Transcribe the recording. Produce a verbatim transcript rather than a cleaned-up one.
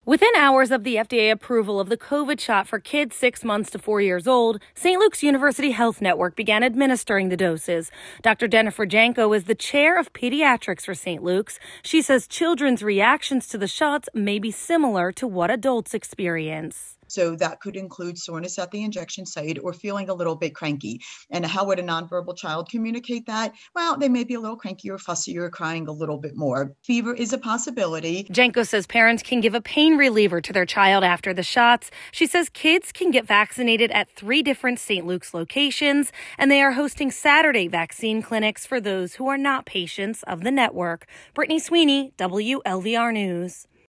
Within hours of the F D A approval of the COVID shot for kids six months to four years old, Saint Luke's University Health Network began administering the doses. Doctor Jennifer Janko is the chair of pediatrics for Saint Luke's. She says children's reactions to the shots may be similar to what adults experience. So that could include soreness at the injection site or feeling a little bit cranky. And how would a nonverbal child communicate that? Well, they may be a little cranky or fussy or crying a little bit more. Fever is a possibility. Janko says parents can give a pain reliever to their child after the shots. She says kids can get vaccinated at three different Saint Luke's locations, and they are hosting Saturday vaccine clinics for those who are not patients of the network. Brittany Sweeney, W L V R News.